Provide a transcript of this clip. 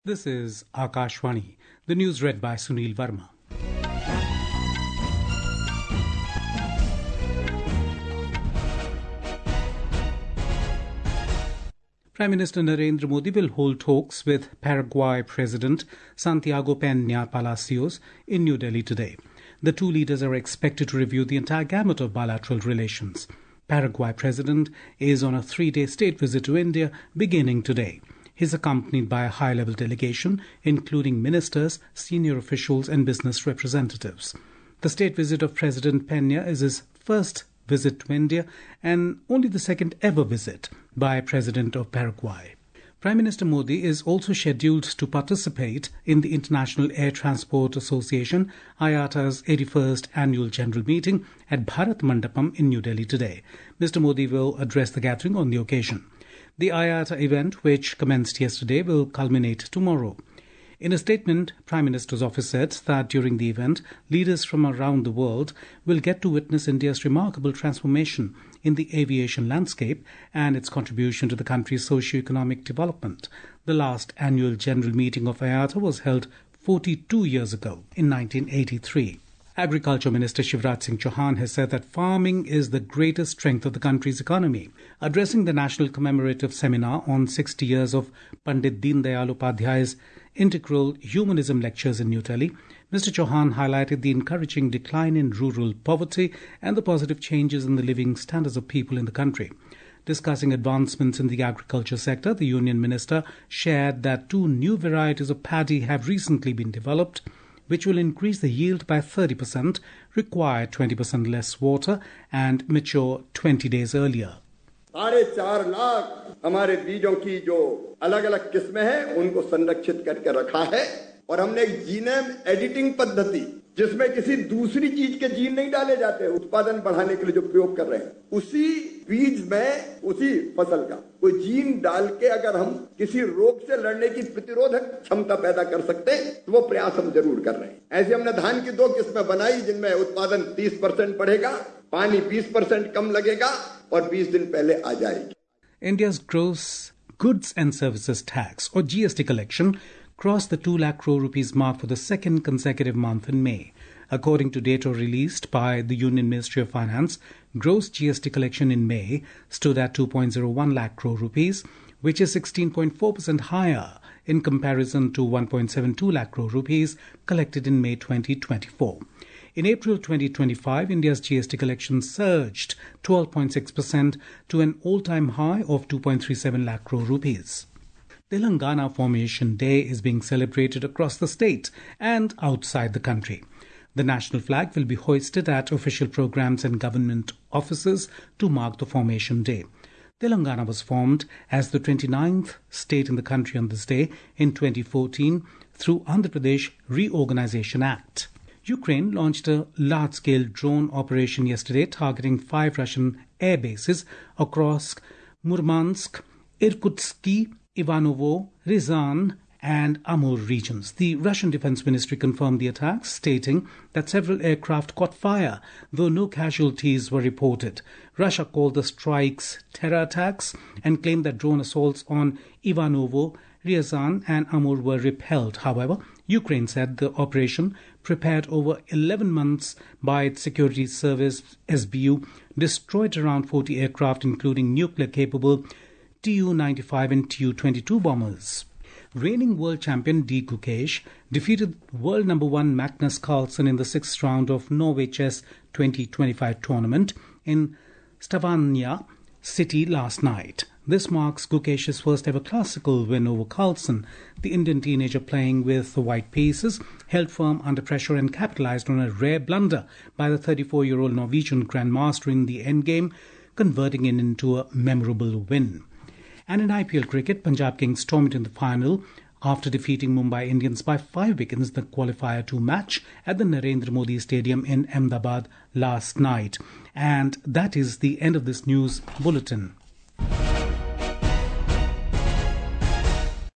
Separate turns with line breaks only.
This is Akashvani. The news read by Sunil Verma. Prime Minister Narendra Modi will hold talks with Paraguay President Santiago Peña Palacios in New Delhi today. The two leaders are expected to review the entire gamut of bilateral relations. Paraguay President is on a 3-day state visit to India beginning today. He is accompanied by a high-level delegation, including ministers, senior officials and business representatives. The state visit of President Peña is his first visit to India and only the second ever visit by President of Paraguay. Prime Minister Modi is also scheduled to participate in the International Air Transport Association IATA's 81st Annual General Meeting at Bharat Mandapam in New Delhi today. Mr. Modi will address the gathering on the occasion. The IATA event, which commenced yesterday, will culminate tomorrow. In a statement, Prime Minister's office said that during the event, leaders from around the world will get to witness India's remarkable transformation in the aviation landscape and its contribution to the country's socio-economic development. The last annual general meeting of IATA was held 42 years ago in 1983. Agriculture Minister Shivraj Singh Chauhan has said that farming is the greatest strength of the country's economy. Addressing the National Commemorative Seminar on 60 years of Pandit Deen Dayal Upadhyay's Integral Humanism Lectures in New Delhi, Mr. Chauhan highlighted the encouraging decline in rural poverty and the positive changes in the living standards of people in the country. Discussing advancements in the agriculture sector, the Union Minister shared that 2 new varieties of paddy have recently been developed, which will increase the yield by 30%, require 20% less water, and mature 20 days earlier.
4.5 lakh हमारे बीजों की जो अलग अलग किस्में हैं उनको संरक्षित करके रखा है और हमने एक जीनोम एडिटिंग पद्धति जिसमें किसी दूसरी चीज के जीन नहीं डाले जाते उत्पादन बढ़ाने के लिए जो प्रयोग कर रहे हैं उसी बीज में उसी फसल का कोई जीन डाल के अगर हम किसी रोग से लड़ने की प्रतिरोधक क्षमता पैदा कर सकते हैं तो वो प्रयास हम जरूर कर रहे हैं। ऐसे हमने धान की 2 किस्में बनाई जिनमें उत्पादन 30% बढ़ेगा, पानी 20% कम लगेगा और 20 दिन पहले आ जाएगी।
India's gross goods and services tax or GST collection crossed the 2 lakh crore rupees mark for the second consecutive month in May. According to data released by the Union Ministry of Finance, gross GST collection in May stood at 2.01 lakh crore rupees, which is 16.4% higher in comparison to 1.72 lakh crore rupees collected in May 2024. In April 2025, India's GST collection surged 12.6% to an all-time high of 2.37 lakh crore rupees. Telangana Formation Day is being celebrated across the state and outside the country. The national flag will be hoisted at official programs and government offices to mark the Formation Day. Telangana was formed as the 29th state in the country on this day in 2014 through Andhra Pradesh Reorganization Act. Ukraine launched a large-scale drone operation yesterday targeting 5 Russian air bases across Murmansk, Irkutsk, Ivanovo, Ryazan and Amur regions. The Russian Defense Ministry confirmed the attacks, stating that several aircraft caught fire, though no casualties were reported. Russia called the strikes terror attacks and claimed that drone assaults on Ivanovo, Ryazan and Amur were repelled. However, Ukraine said the operation, prepared over 11 months by its security service SBU, destroyed around 40 aircraft, including nuclear-capable Tu-95 and Tu-22 bombers. Reigning world champion D. Gukesh defeated world number 1 Magnus Carlsen in the 6th round of Norway Chess 2025 tournament in Stavanger City last night. This marks Gukesh's first ever classical win over Carlsen. The Indian teenager, playing with the white pieces, held firm under pressure and capitalized on a rare blunder by the 34-year-old Norwegian grandmaster in the endgame, converting it into a memorable win. And in IPL cricket, Punjab Kings stormed in the final after defeating Mumbai Indians by 5 wickets in the Qualifier 2 match at the Narendra Modi Stadium in Ahmedabad last night. And that is the end of this news bulletin.